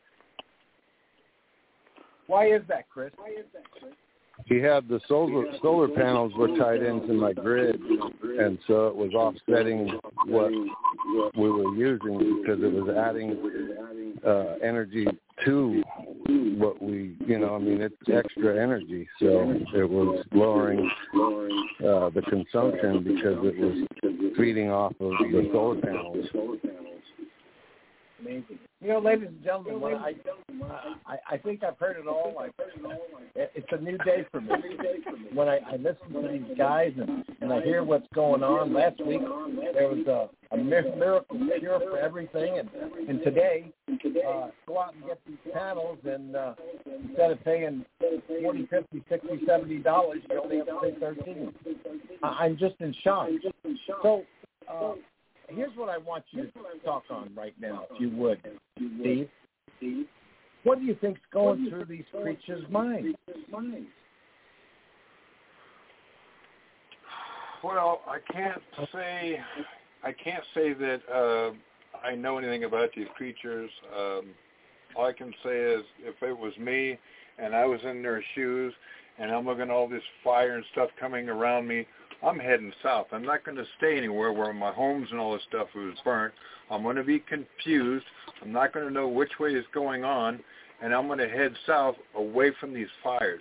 Why is that, Chris? Why is that, Chris? He had the solar solar panels were tied into my grid, and so it was offsetting what we were using because it was adding uh, energy to what we, you know, I mean, it's extra energy, so it was lowering uh, the consumption because it was feeding off of the solar panels. Amazing. You know, ladies and gentlemen, when I I, I think I've heard it all. I, it's a new day for me. When I, I listen to these guys and, and I hear what's going on. Last week there was a, a miracle cure for everything, and, and today uh, go out and get these panels, and uh, instead of paying forty, fifty, sixty, seventy dollars, you only have to pay thirteen. I'm just in shock. So uh, here's what I want you to talk on right now, if you would, Steve. What do you think's going through these creatures' minds? Well, I can't say I can't say that uh, I know anything about these creatures. Um, all I can say is, if it was me and I was in their shoes and I'm looking at all this fire and stuff coming around me, I'm heading south. I'm not going to stay anywhere where my homes and all this stuff was burnt. I'm going to be confused. I'm not going to know which way is going on, and I'm going to head south away from these fires.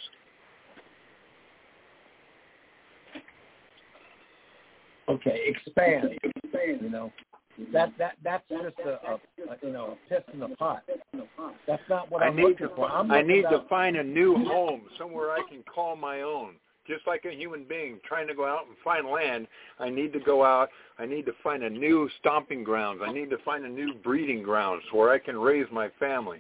Okay, expand. Expand. You know, that that that's just a, a, a you know a piss in the pot. That's not what I I'm need looking to. for. I'm I need looking to find a new home, somewhere I can call my own. Just like a human being trying to go out and find land, I need to go out. I need to find a new stomping grounds. I need to find a new breeding grounds where I can raise my family.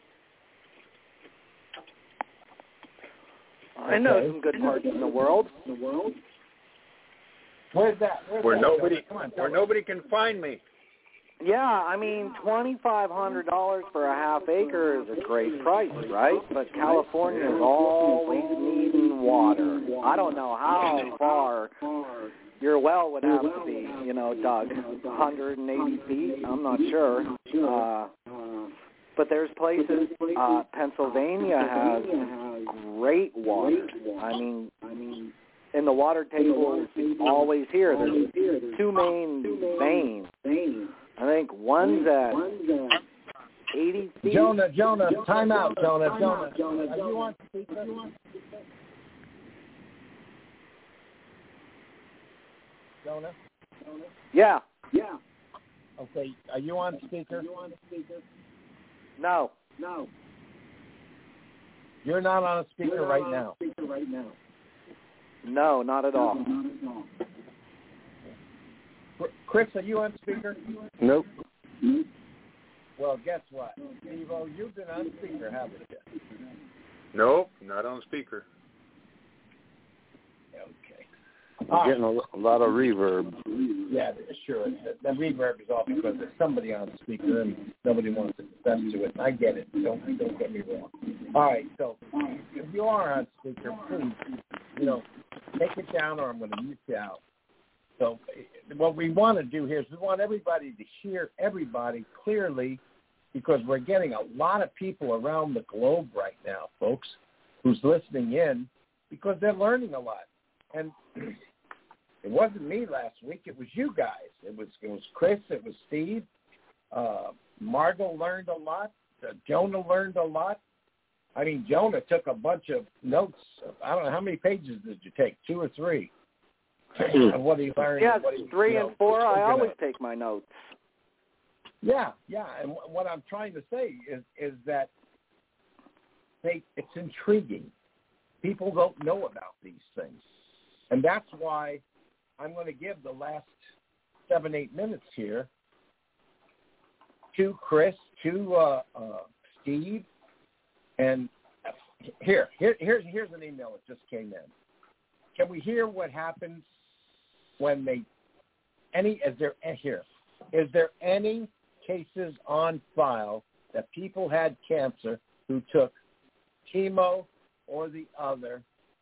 I know some good parts in the world. The world. Where's that? Where's where that? nobody, Come on, where nobody can find me. Yeah, I mean, twenty-five hundred dollars for a half acre is a great price, right? But California is always needing water. I don't know how far your well would have to be, you know, dug. one hundred eighty feet? I'm not sure. Uh, but there's places, uh, Pennsylvania has great water. I mean, I mean, in the water table always here, there's two main veins. I think one's at eighty feet. Jonah, Jonah, time out, Jonah, Jonah. Jonah. Are you on speaker? Jonah? Yeah. Yeah. Okay, are you on speaker? No. No. You're not on a speaker You're right on now. A speaker right now. No, not at all. No, not at all. Chris, are you on speaker? Nope. Well, guess what? Evo, you've been on speaker, haven't you? Nope, not on speaker. Okay. I'm getting a, a lot of reverb. Yeah, sure. The, the reverb is off because there's somebody on speaker and nobody wants to listen to it. I get it. Don't don't get me wrong. All right, so if you are on speaker, please, you know, take it down or I'm going to mute you out. So what we want to do here is we want everybody to hear everybody clearly, because we're getting a lot of people around the globe right now, folks, who's listening in because they're learning a lot. And it wasn't me last week. It was you guys. It was it was Chris. It was Steve. Uh, Margot learned a lot. Uh, Jonah learned a lot. I mean, Jonah took a bunch of notes. I don't know, how many pages did you take? Two or three? Of what he learned. Yeah, what he, three you and know, four. I gonna, always take my notes. Yeah, yeah. And w- what I'm trying to say is is that they, it's intriguing. People don't know about these things. And that's why I'm going to give the last seven, eight minutes here to Chris, to uh, uh, Steve, and here, here, here's here's an email that just came in. Can we hear what happens when they any? Is there here? Is there any cases on file that people had cancer who took chemo or the other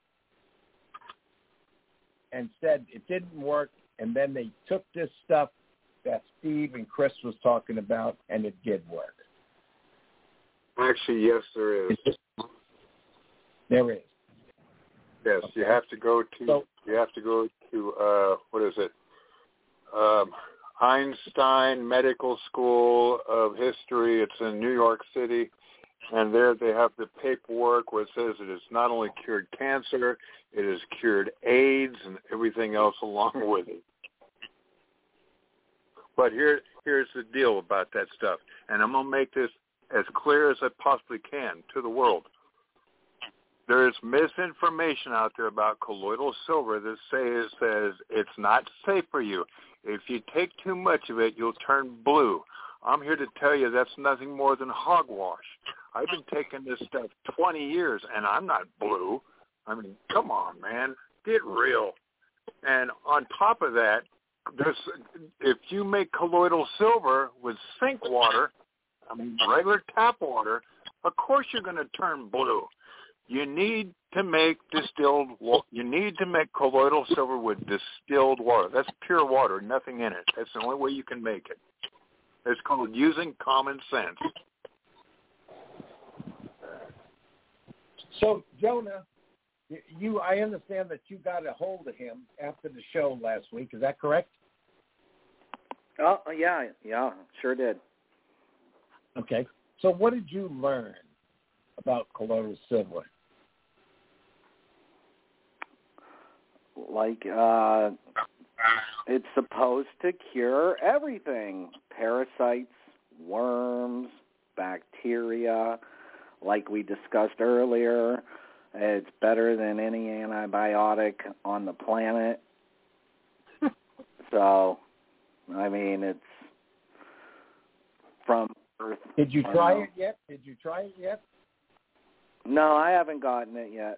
and said it didn't work, and then they took this stuff that Steve and Chris was talking about, and it did work? Actually, yes, there is. There is. Yes, okay. you have to go to. So, you have to go to. Uh, what is it? Um, Einstein Medical School of History. It's in New York City, and there they have the paperwork where it says it has not only cured cancer, it has cured AIDS and everything else along with it. But here, here's the deal about that stuff, and I'm gonna make this as clear as I possibly can to the world. There is misinformation out there about colloidal silver that says, says it's not safe for you. If you take too much of it, you'll turn blue. I'm here to tell you that's nothing more than hogwash. I've been taking this stuff twenty years, and I'm not blue. I mean, come on, man. Get real. And on top of that, there's, if you make colloidal silver with sink water, I mean regular tap water, of course you're going to turn blue. You need to make distilled water. You need to make colloidal silver with distilled water. That's pure water, nothing in it. That's the only way you can make it. It's called using common sense. So, Jonah, you, I understand that you got a hold of him after the show last week. Is that correct? Oh, yeah, yeah, sure did. Okay. So what did you learn about colloidal silver? Like, uh, it's supposed to cure everything. Parasites, worms, bacteria. Like we discussed earlier, it's better than any antibiotic on the planet. So, I mean, it's from Earth. Did you try it yet? Did you try it yet? No, I haven't gotten it yet.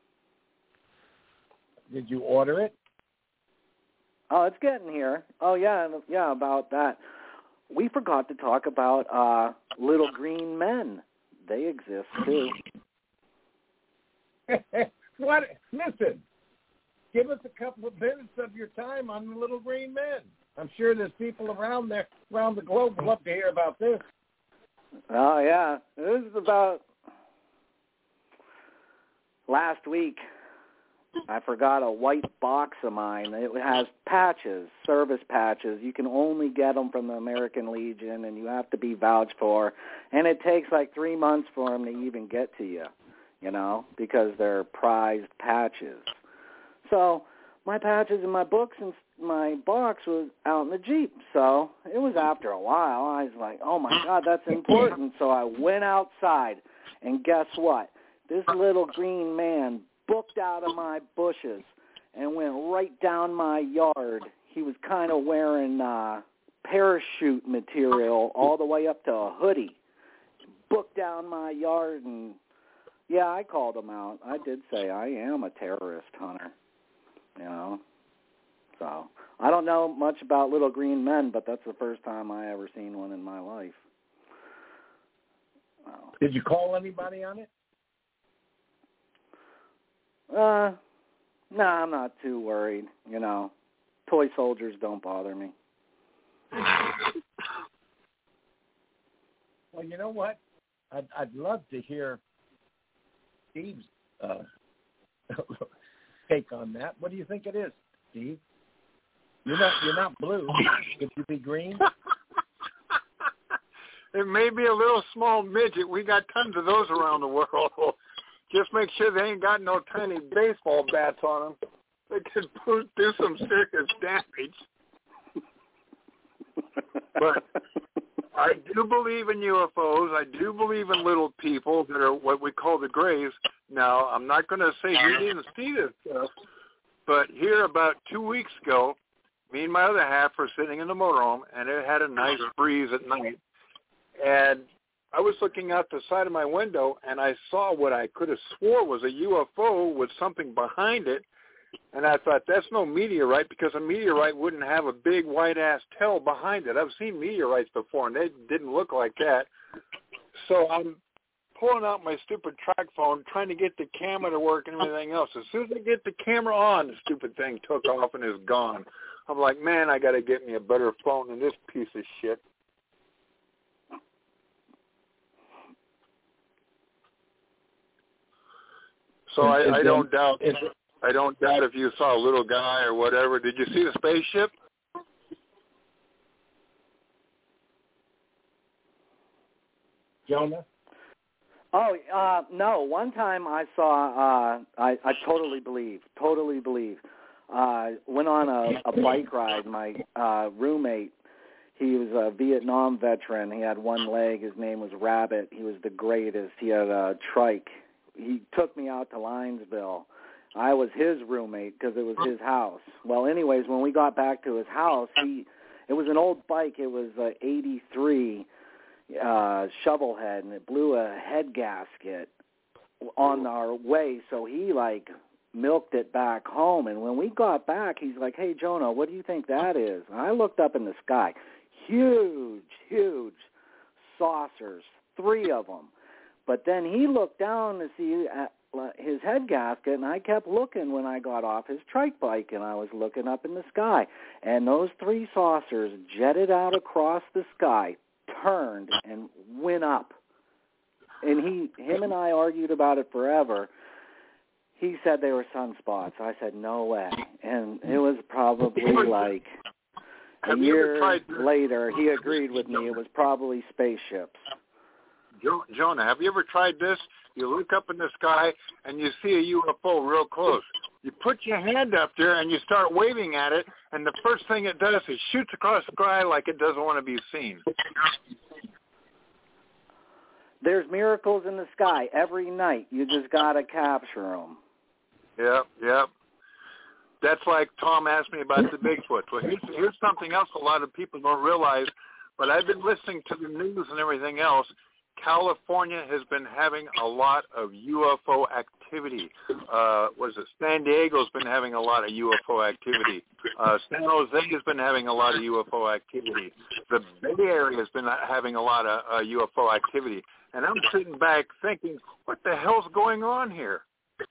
Did you order it? Oh, it's getting here. Oh, yeah, yeah, about that. We forgot to talk about uh, little green men. They exist, too. What? Listen, give us a couple of minutes of your time on the little green men. I'm sure there's people around there, around the globe who love to hear about this. Oh, yeah. This is about last week. I forgot a white box of mine. It has patches, service patches. You can only get them from the American Legion, and you have to be vouched for. And it takes like three months for them to even get to you, you know, because they're prized patches. So my patches and my books and my box was out in the Jeep. So it was after a while. I was like, oh, my God, that's important. So I went outside, and guess what? This little green man booked out of my bushes and went right down my yard. He was kind of wearing uh, parachute material all the way up to a hoodie. Booked down my yard, and, yeah, I called him out. I did say I am a terrorist hunter, you know. So I don't know much about little green men, but that's the first time I ever seen one in my life. Wow. Did you call anybody on it? Uh, no, nah, I'm not too worried. You know, toy soldiers don't bother me. Well, you know what? I'd, I'd love to hear Steve's uh, take on that. What do you think it is, Steve? You're not you're not blue. Could you be green? It may be a little small midget. We got tons of those around the world. Just make sure they ain't got no tiny baseball bats on them. They could do some serious damage. But I do believe in U F Os. I do believe in little people that are what we call the Greys. Now, I'm not going to say you didn't see this stuff, but here about two weeks ago, me and my other half were sitting in the motorhome, and it had a nice breeze at night. And I was looking out the side of my window, and I saw what I could have swore was a U F O with something behind it. And I thought, that's no meteorite, because a meteorite wouldn't have a big white-ass tail behind it. I've seen meteorites before, and they didn't look like that. So I'm pulling out my stupid track phone, trying to get the camera to work and everything else. As soon as I get the camera on, the stupid thing took off and is gone. I'm like, man, I got to get me a better phone than this piece of shit. So I, I don't doubt. I don't doubt if you saw a little guy or whatever. Did you see the spaceship? Jonah? Oh, uh, no. One time I saw, uh, I, I totally believe, totally believe. Uh, went on a, a bike ride. My uh, roommate, He was a Vietnam veteran. He had one leg. His name was Rabbit. He was the greatest. He had a trike. He took me out to Linesville. I was his roommate because it was his house. Well, anyways, when we got back to his house, he it was an old bike. It was a eighty-three uh, Shovelhead, and it blew a head gasket on our way. So he, like, milked it back home. And when we got back, he's like, hey, Jonah, what do you think that is? And I looked up in the sky. Huge, huge saucers, three of them. But then he looked down to see his head gasket, and I kept looking when I got off his trike bike, and I was looking up in the sky. And those three saucers jetted out across the sky, turned, and went up. And he, him and I argued about it forever. He said they were sunspots. I said, no way. And it was probably like a year later, he agreed with me. It was probably spaceships. Jo- Jonah, have you ever tried this? You look up in the sky and you see a U F O real close. You put your hand up there and you start waving at it, and the first thing it does is shoots across the sky like it doesn't want to be seen. There's miracles in the sky every night. You just got to capture them. Yeah, yeah. That's like Tom asked me about the Bigfoot. Well, here's, here's something else a lot of people don't realize, but I've been listening to the news and everything else. California has been having a lot of U F O activity. Uh, what is it? San Diego's been having a lot of U F O activity. Uh, San Jose has been having a lot of U F O activity. The Bay Area has been having a lot of uh, U F O activity. And I'm sitting back thinking, what the hell's going on here?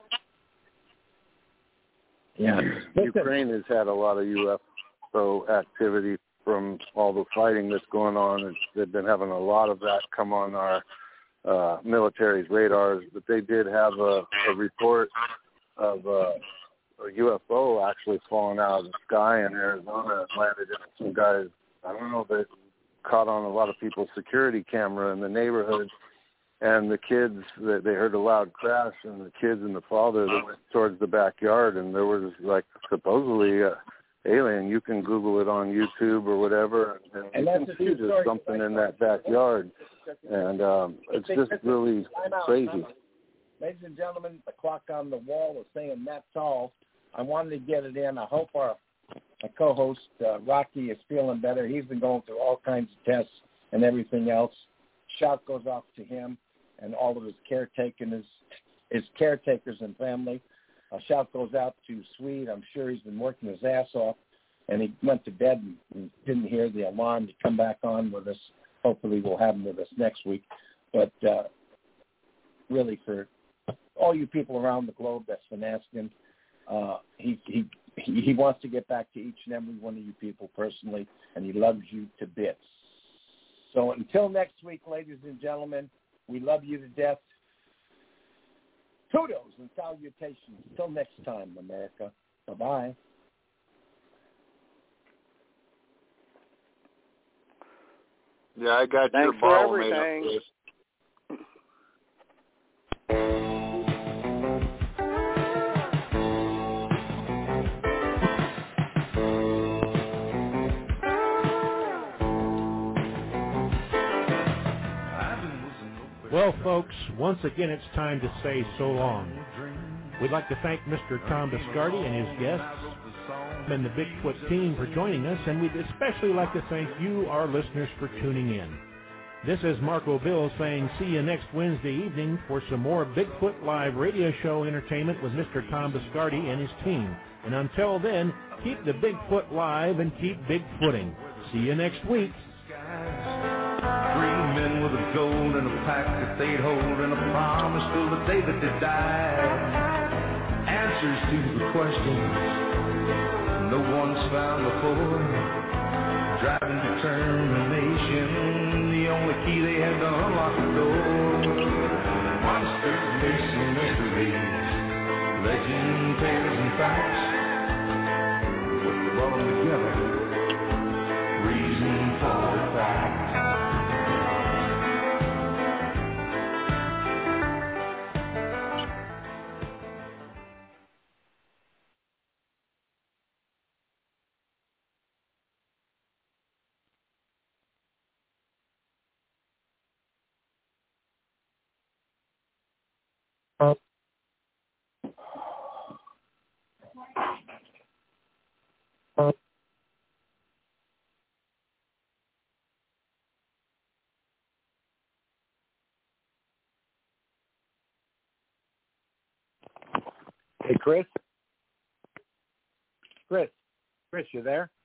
Yeah, Ukraine has had a lot of U F O activity from all the fighting that's going on. It's, they've been having a lot of that come on our uh, military's radars. But they did have a, a report of uh, a U F O actually falling out of the sky in Arizona and landed in some guys. I don't know, but caught on a lot of people's security camera in the neighborhood. And the kids, they heard a loud crash, and the kids and the father they went towards the backyard, and there was, like, supposedly a alien. You can Google it on YouTube or whatever, and, and you can see there's something in that backyard. And um, it's just really crazy. Ladies and gentlemen, the clock on the wall is saying that's all. I wanted to get it in. I hope our, our co-host, uh, Rocky, is feeling better. He's been going through all kinds of tests and everything else. Shout goes off to him and all of his caretaking, his, his caretakers and family. A shout goes out to Swede. I'm sure he's been working his ass off, and he went to bed and, and didn't hear the alarm to come back on with us. Hopefully we'll have him with us next week. But uh, really, for all you people around the globe that's been asking, uh, he, he, he, he wants to get back to each and every one of you people personally, and he loves you to bits. So until next week, ladies and gentlemen, we love you to death. Kudos and salutations. Until next time, America. Bye-bye. Yeah, I got Thanks your for bottle made everything. up for this. Well, folks, once again, it's time to say so long. We'd like to thank Mister Tom Biscardi and his guests and the Bigfoot team for joining us, and we'd especially like to thank you, our listeners, for tuning in. This is Marco Bill saying see you next Wednesday evening for some more Bigfoot Live radio show entertainment with Mister Tom Biscardi and his team. And until then, keep the Bigfoot live and keep Bigfooting. See you next week. Three men with a gold and a pack that they'd hold and a promise till the day that they died. Answers to the questions no one's found before. Driving determination, the only key they had to unlock the door. Monsters, myths, and mysteries, legend, tales, and facts. What brought them together? Reason for fact. Hey, Chris? Chris? Chris, you there?